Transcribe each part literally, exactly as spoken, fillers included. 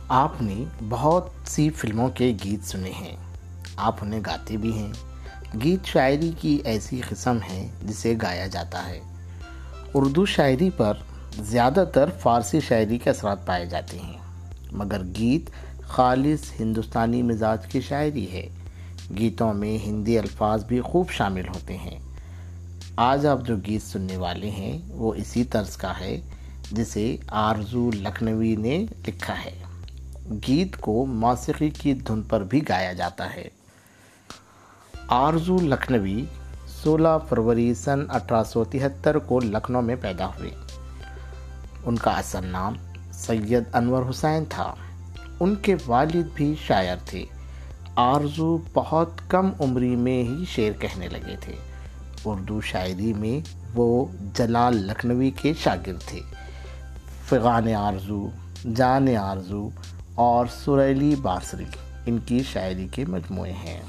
आपने बहुत सी फिल्मों के गीत सुने हैं, आप उन्हें गाते भी हैं। गीत शायरी की ऐसी किस्म है जिसे गाया जाता है। उर्दू शायरी पर ज़्यादातर फ़ारसी शायरी के असरात पाए जाते हैं, मगर गीत खालिस हिंदुस्तानी मिजाज की शायरी है। गीतों में हिंदी अल्फाज भी खूब शामिल होते हैं। आज आप जो गीत सुनने वाले हैं वो इसी तर्ज का है जिसे आरजू लखनवी ने लिखा है। गीत को मौसीकी की धुन पर भी गाया जाता है। आरजू लखनवी सोलह फरवरी सन अठारह सौ तिहत्तर को लखनऊ में पैदा हुए। उनका असल नाम सैयद अनवर हुसैन था। उनके वालिद भी शायर थे। आरजू बहुत कम उम्री में ही शेर कहने लगे थे। उर्दू शायरी में वो जलाल लखनवी के शागिर्द थे। फ़िगान आरजू, जान आरजू और सुरीली बांसुरी इनकी शायरी के मजमूए हैं।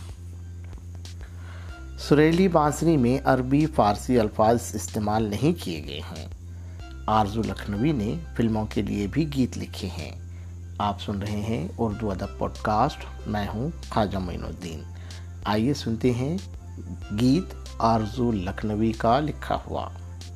सुरीली बांसुरी में अरबी फ़ारसी अल्फाज इस्तेमाल नहीं किए गए हैं। आरजू लखनवी ने फिल्मों के लिए भी गीत लिखे हैं। आप सुन रहे हैं उर्दू अदब पॉडकास्ट। मैं हूं ख्वाजा मोइनुद्दीन। आइए सुनते हैं गीत आरजू लखनवी का लिखा हुआ।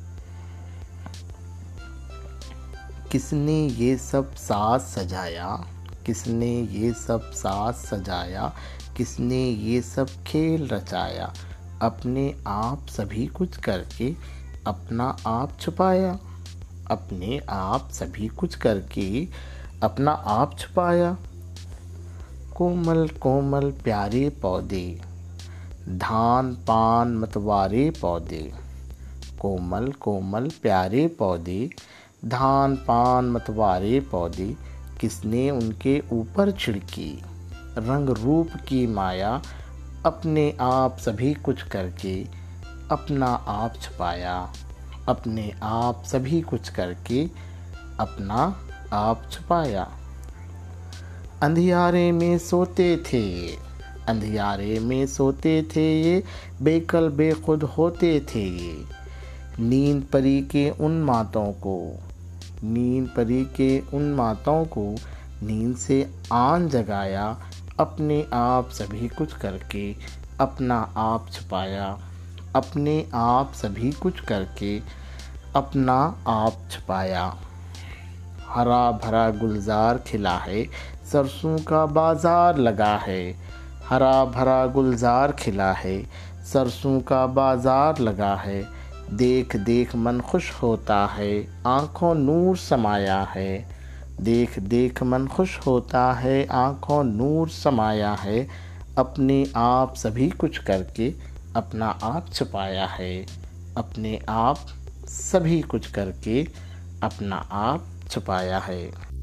किसने ये सब साज सजाया, किसने ये सब साज सजाया, किसने ये सब खेल रचाया, अपने आप सभी कुछ करके अपना आप छुपाया, अपने आप सभी कुछ करके अपना आप छुपाया। कोमल कोमल प्यारे पौधे, धान पान मतवारे पौधे, कोमल कोमल प्यारे पौधे, धान पान मतवारे पौधे, किसने उनके ऊपर छिड़की रंग रूप की माया, अपने आप सभी कुछ करके अपना आप छुपाया, अपने आप सभी कुछ करके अपना आप छुपाया। अंधियारे में सोते थे, अंधियारे में सोते थे ये, बेकल बेखुद होते थे ये, नींद परी के उन मातों को, नींद परी के उन मातों को, नींद से आन जगाया, अपने आप सभी कुछ करके अपना आप छुपाया, अपने आप सभी कुछ करके अपना आप छुपाया। हरा भरा गुलजार खिला है, सरसों का बाजार लगा है, हरा भरा गुलजार खिला है, सरसों का बाजार लगा है, देख देख मन खुश होता है, आँखों नूर समाया है, देख देख मन खुश होता है, आँखों नूर समाया है, अपने आप सभी कुछ करके अपना आप छुपाया है, अपने आप सभी कुछ करके अपना आप छुपाया है।